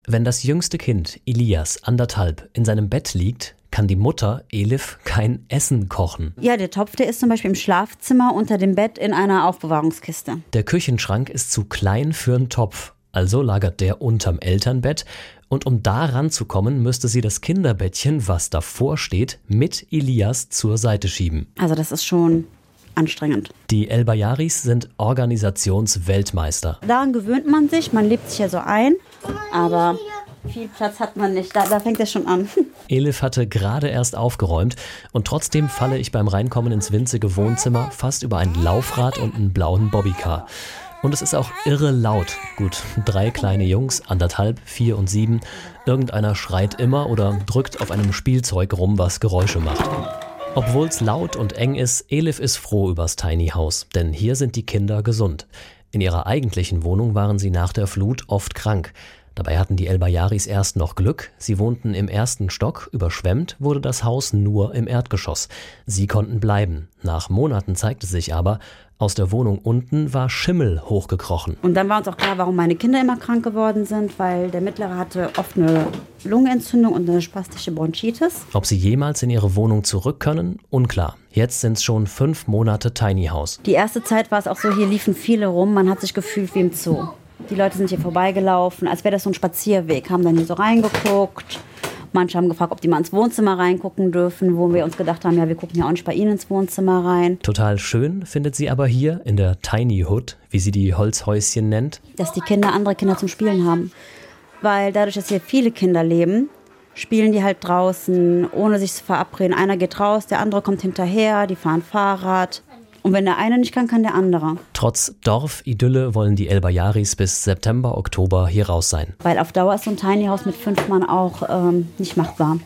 Wenn das jüngste Kind, Elias, 1,5, in seinem Bett liegt, kann die Mutter, Elif, kein Essen kochen. Ja, der Topf, der ist zum Beispiel im Schlafzimmer unter dem Bett in einer Aufbewahrungskiste. Der Küchenschrank ist zu klein für einen Topf, also lagert der unterm Elternbett. Und um da ranzukommen, müsste sie das Kinderbettchen, was davor steht, mit Elias zur Seite schieben. Also das ist schon anstrengend. Die El-Bayaris sind Organisationsweltmeister. Daran gewöhnt man sich, man lebt sich ja so ein, aber viel Platz hat man nicht. Da fängt es schon an. Elif hatte gerade erst aufgeräumt und trotzdem falle ich beim Reinkommen ins winzige Wohnzimmer fast über ein Laufrad und einen blauen Bobbycar. Und es ist auch irre laut. Gut, 3 kleine Jungs, 1,5, 4 und 7. Irgendeiner schreit immer oder drückt auf einem Spielzeug rum, was Geräusche macht. Obwohl's laut und eng ist, Elif ist froh übers Tiny House, denn hier sind die Kinder gesund. In ihrer eigentlichen Wohnung waren sie nach der Flut oft krank. Dabei hatten die El-Bayaris erst noch Glück. Sie wohnten im 1. Stock, überschwemmt wurde das Haus nur im Erdgeschoss. Sie konnten bleiben. Nach Monaten zeigte sich aber, aus der Wohnung unten war Schimmel hochgekrochen. Und dann war uns auch klar, warum meine Kinder immer krank geworden sind, weil der Mittlere hatte oft eine Lungenentzündung und eine spastische Bronchitis. Ob sie jemals in ihre Wohnung zurück können? Unklar. Jetzt sind es schon 5 Monate Tiny House. Die erste Zeit war es auch so, hier liefen viele rum, man hat sich gefühlt wie im Zoo. Die Leute sind hier vorbeigelaufen, als wäre das so ein Spazierweg, haben dann hier so reingeguckt. Manche haben gefragt, ob die mal ins Wohnzimmer reingucken dürfen, wo wir uns gedacht haben, ja, wir gucken ja auch nicht bei ihnen ins Wohnzimmer rein. Total schön findet sie aber hier in der Tiny Hood, wie sie die Holzhäuschen nennt, dass die Kinder andere Kinder zum Spielen haben. Weil dadurch, dass hier viele Kinder leben, spielen die halt draußen, ohne sich zu verabreden. Einer geht raus, der andere kommt hinterher, die fahren Fahrrad. Und wenn der eine nicht kann, kann der andere. Trotz Dorfidylle wollen die El-Bayaris bis September, Oktober hier raus sein. Weil auf Dauer ist so ein Tiny House mit 5 Mann auch nicht machbar.